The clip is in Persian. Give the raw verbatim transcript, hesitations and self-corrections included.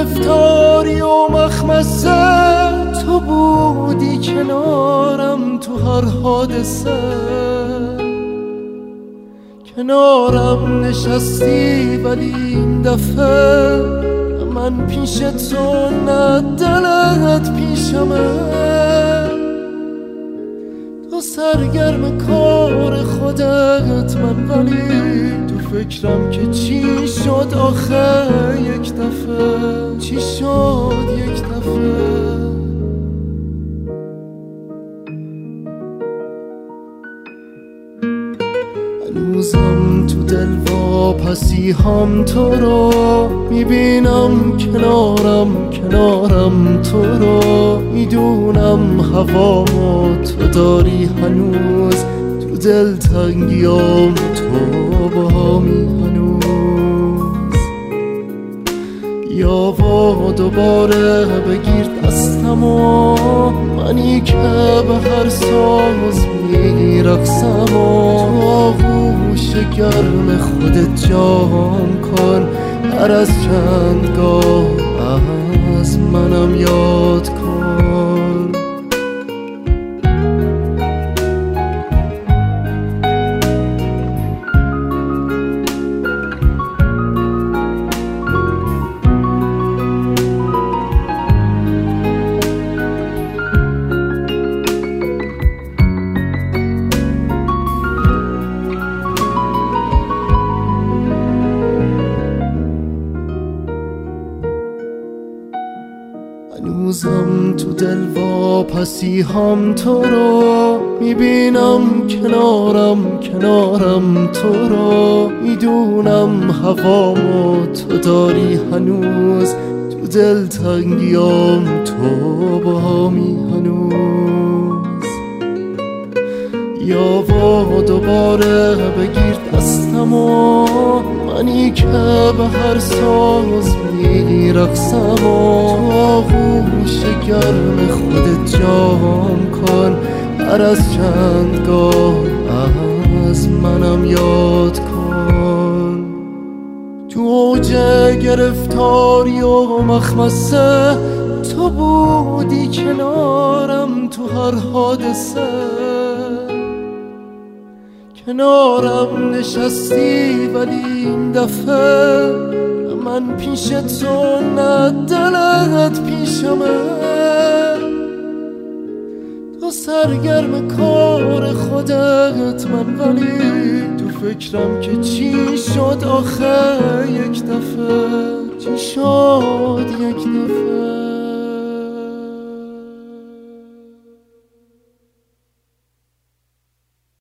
گرفتاری و مخمسه، تو بودی کنارم تو هر حادثه، کنارم نشستی ولی این دفعه من پیش تو نه دلت پیشمه. تو سرگرم کار خودت من ولی تو فکرم که چی شد آخه یک دفعه، چی شد یک دفعه. هنوزم تو دل واپسی هم تو رو میبینم، کنارم کنارم تو رو میدونم، هوا تو داری هنوز تو دل تنگیام تو با همی هنوز. یا با دوباره بگیر دستم و منی که به هر ساز میرقصم و تو آغوش گرم خودت جام کن، هر از چندگاه از منم یاد کن. هنوزم تو دل واپسی هم تو رو میبینم، کنارم کنارم تو رو میدونم، هوا تو داری هنوز تو دل تنگیام تو با همی هنوز. یا با دوباره بگیر دستم و منی که به هر ساز میرقصم و تو آغوش گرم خودت جام کن، هر از چندگاه از منم یاد کن. تو اوج گرفتاری و مخمسه، تو بودی کنارم تو هر حادثه، کنارم نشستی ولی این دفعه من پیش تو نه دلت پیشمه. تو سرگرم کار خودت من ولی تو فکرم که چی شد آخه یک دفعه، چی شد یک دفعه.